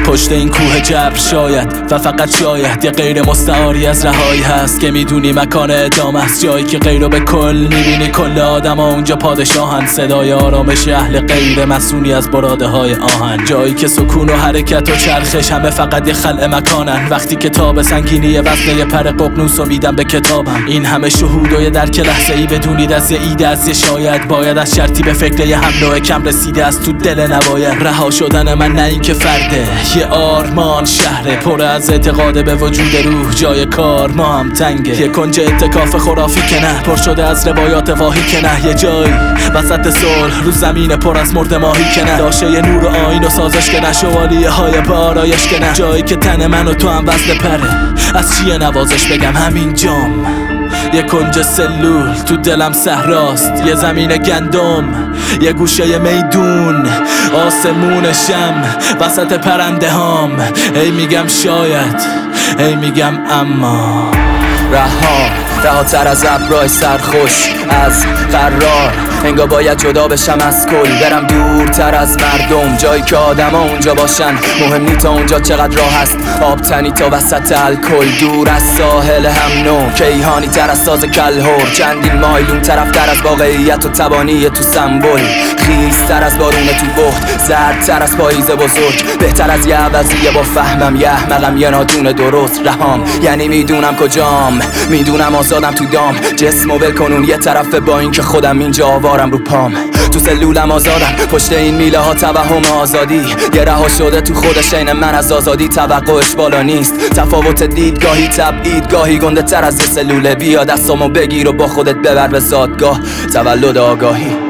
پشت این کوه جبر شاید و فقط شاید یه غیر مستعاری از رهایی هست که میدونی مکان ادامه است، جایی که غیر به کل میبینی کل آدم ها اونجا پادشاهن، صدای آرامش اهل غیر مسئونی از براده های آهن، جایی که سکون و حرکت و چرخش همه فقط یه خلع مکانن. وقتی کتاب سنگینی وزنه یه پر ققنوس و میدم به کتابم، این همه شهود و یه درک لحظه ای بدونید از یه ایده از یه شاید باید از شرطی به فکر یه هم نوع کم رسیده از تو دل نباید. رها شدن من نه این که فرده، یه آرمان شهره پر از اعتقاد به وجود روح، جای کار ما هم تنگه، یه کنج اتکاف خرافی که نه پر شده از روایات واهی که نه، یه جایی وسط صلح رو زمین پر از مرد ماهی که نه، لاشه یه نور و آیین و سازش که نه، شوالیه های بارایش که نه، جایی که تن من و تو هم وزن پره، از چیه نوازش بگم همین جام، یه کنج سلول تو دلم صحراست، یه زمین گندم، یه گوشه میدون، آسمون شم وسط پرنده هام، ای میگم شاید، ای میگم اما رهاتر از ابرای سرخوش از قرار، انگار باید جدا بشم از کل، برم دورتر از مردم، جایی که آدم ها اونجا باشن، مهم نی تا اونجا چقدر راه هست، آب تنی تا وسط الکل، دور از ساحل هم نو، کیهانی تر از ساز کلهور، چندین مایلون طرف تر از واقعیت و تبانی تو سمبل، خیزتر از بارون تو بخت، زردتر از پاییز بزرگ، بهتر از یه عوضیه با فهمم، یه احمقم یه نادون درست، رهام یعنی میدونم کجام، میدونم آزادم تو دام، جسمو ول کنون یه طرف با این که خودم اینجا آوارم رو پام، تو سلولم آزادم، پشت این میله ها توهم آزادی، یه رها شده تو خودش این من از آزادی، توقعش بالا نیست، تفاوت دیدگاهی تبعیدگاهی گنده تر از یه سلوله، بیا دستامو بگیر و با خودت ببر به زادگاه، تولد آگاهی.